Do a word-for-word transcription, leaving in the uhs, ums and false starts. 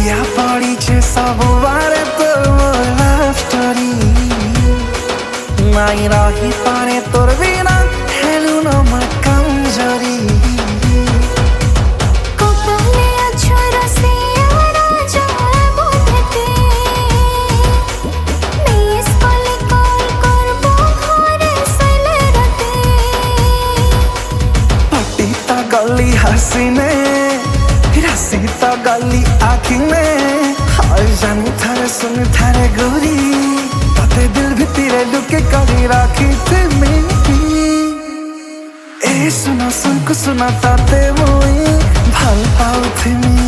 या पड़ी छे सब बारे तोर लव स्टोरी नाई रही पारे तोर बिना हेलू न मैं कमजोरी गली हसीने रसी तो गली आखी में हाय जानी थारे सुनी थारे गोरी ताते दिल भितरे लुके करी राखी थे मेरी ए सुना सुन को सुना ताते मोई भल पाऊ थे मी